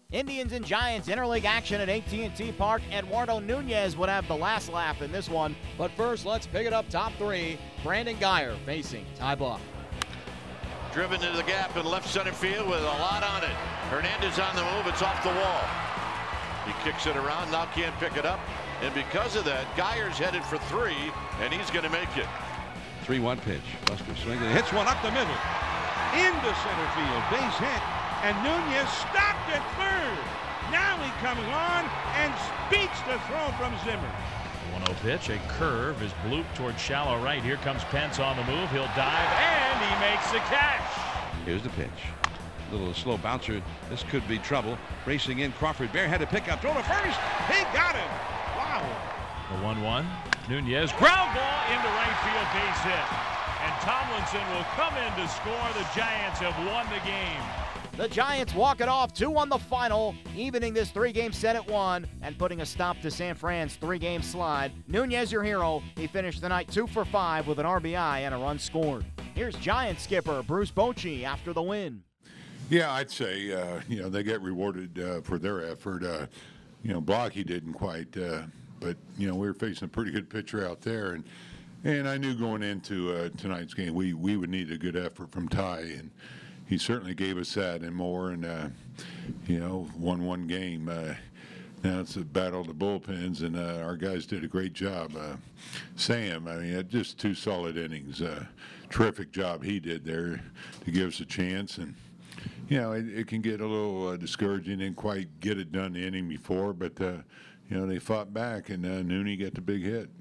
Indians and Giants interleague action at AT&T Park. Eduardo Nunez would have the last laugh in this one. But first, let's pick it up top three. Brandon Guyer facing Ty Blach. Driven into the gap in left center field with a lot on it. Hernandez on the move. It's off the wall. He kicks it around. Now can't pick it up. And because of that, Guyer's headed for three, and he's going to make it. 3-1 pitch. Buster swings and hits one up the middle. Into center field. Base hit. And Nunez stopped at third. Now he comes on and speeds the throw from Zimmer. 1-0 pitch, a curve is blooped towards shallow right. Here comes Pence on the move. He'll dive, and he makes the catch. Here's the pitch. Little slow bouncer. This could be trouble. Racing in, Crawford. Bear had to pick up. Throw to first. He got him. Wow. The 1-1. Nunez, ground ball into right field, base hit. And Tomlinson will come in to score. The Giants have won the game. The Giants walk it off 2-1 the final, evening this three-game set at 1 and putting a stop to San Fran's three-game slide. Nunez, your hero. He finished the night 2 for 5 with an RBI and a run scored. Here's Giants skipper Bruce Bochy after the win. Yeah, I'd say, they get rewarded for their effort. Blocky didn't quite, but, we were facing a pretty good pitcher out there. And I knew going into tonight's game we would need a good effort from Ty. And he certainly gave us that and more. And, 1-1 game. Now it's a battle of the bullpens, and our guys did a great job. Sam, just 2 solid innings. Terrific job he did there to give us a chance. And, it can get a little discouraging. Didn't quite get it done the inning before, but, they fought back, and Nooney got the big hit.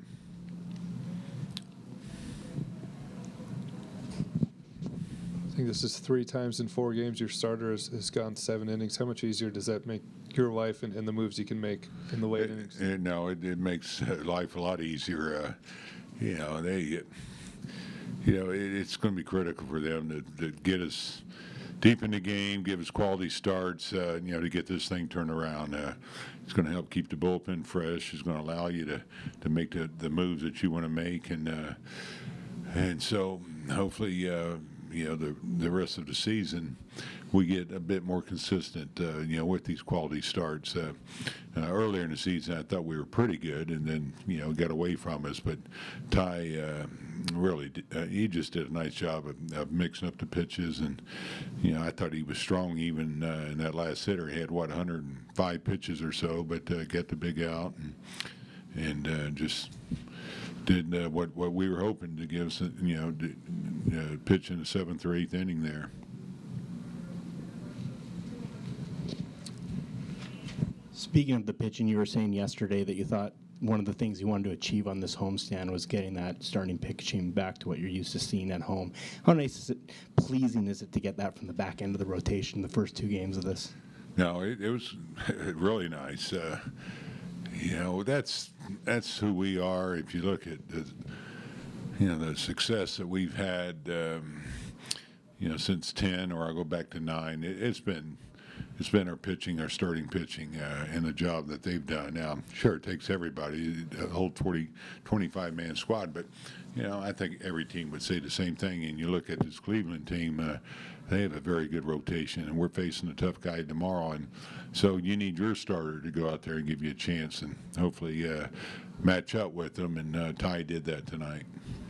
I think this is 3 times in 4 games your starter has gone 7 innings. How much easier does that make your life and the moves you can make in the late innings? It makes life a lot easier. It's going to be critical for them to get us deep in the game, give us quality starts, to get this thing turned around. It's going to help keep the bullpen fresh. It's going to allow you to make the moves that you want to make. And so hopefully, the rest of the season, we get a bit more consistent, with these quality starts. Earlier in the season, I thought we were pretty good, and then, got away from us. But Ty really, he just did a nice job of mixing up the pitches. And, I thought he was strong even in that last hitter. He had, 105 pitches or so, but got the big out and just did what we were hoping to give us, pitch in the 7th or 8th inning there. Speaking of the pitching, you were saying yesterday that you thought one of the things you wanted to achieve on this homestand was getting that starting pitching back to what you're used to seeing at home. How nice is it, pleasing is it to get that from the back end of the rotation, the first 2 games of this? No, it was really nice. That's who we are. If you look at the success that we've had, since 10, or I'll go back to 9, it's been our pitching, our starting pitching, and the job that they've done. Now, sure, it takes everybody, a whole 25-man squad, but, I think every team would say the same thing. And you look at this Cleveland team, they have a very good rotation, and we're facing a tough guy tomorrow. And so you need your starter to go out there and give you a chance and hopefully match up with them, and Ty did that tonight.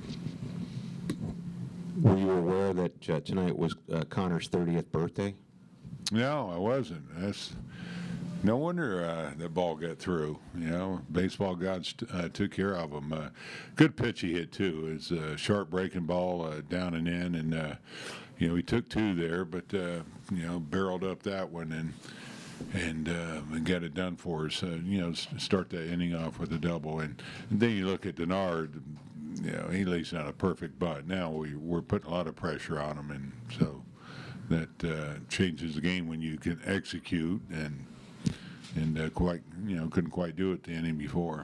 Were you aware that tonight was Connor's 30th birthday? No, I wasn't. That's no wonder that ball got through. Baseball gods took care of him. Good pitch he hit too. It's a sharp breaking ball down and in, and he took 2 there, but barreled up that one and got it done for us. Start that inning off with a double, and then you look at Denard. He lays down a perfect bunt. Now we're putting a lot of pressure on him, and so that changes the game when you can execute and couldn't quite do it the inning before.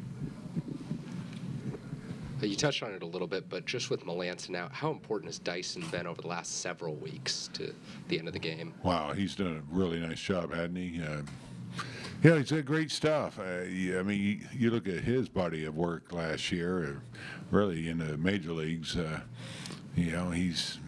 You touched on it a little bit, but just with Melancon out, how important has Dyson been over the last several weeks to the end of the game? Wow, he's done a really nice job, hasn't he? He's did great stuff. You look at his body of work last year, really in the major leagues.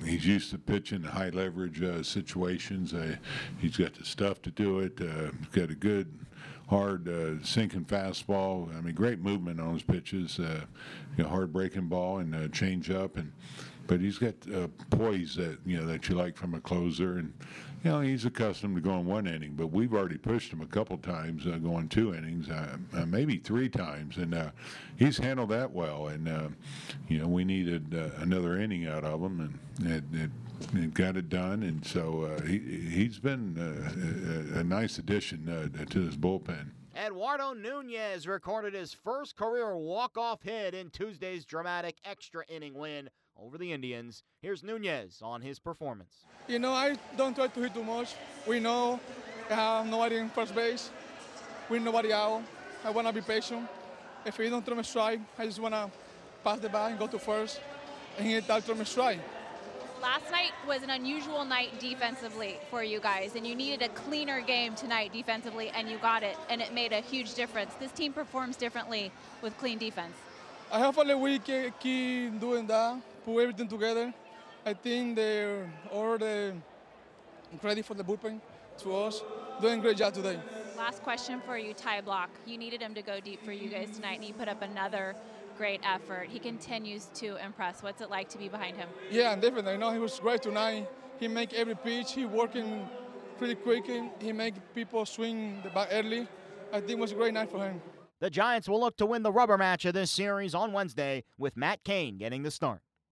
He's used to pitching high leverage situations. He's got the stuff to do it. He's got a good, hard sinking fastball. I mean, great movement on his pitches. Hard breaking ball and change up, but he's got poise that that you like from a closer, and he's accustomed to going 1 inning. But we've already pushed him a couple times, going 2 innings, maybe 3 times, and he's handled that well. And we needed another inning out of him, and it got it done. And so he's been a nice addition to this bullpen. Eduardo Nunez recorded his first career walk-off hit in Tuesday's dramatic extra inning win over the Indians. Here's Nunez on his performance. I don't try to hit too much. We know I have nobody in first base. We nobody out. I want to be patient. If he don't throw me a strike, I just want to pass the bat and go to first and hit that throw me a strike. Last night was an unusual night defensively for you guys, and you needed a cleaner game tonight defensively, and you got it, and it made a huge difference. This team performs differently with clean defense. Hopefully we keep doing that, put everything together. I think they're already ready for the bullpen to us. Doing a great job today. Last question for you, Ty Blach. You needed him to go deep for you guys tonight, and he put up another great effort. He continues to impress. What's it like to be behind him? Yeah, definitely. I know he was great tonight. He make every pitch. He working pretty quickly. He make people swing the bat early. I think it was a great night for him. The Giants will look to win the rubber match of this series on Wednesday, with Matt Cain getting the start.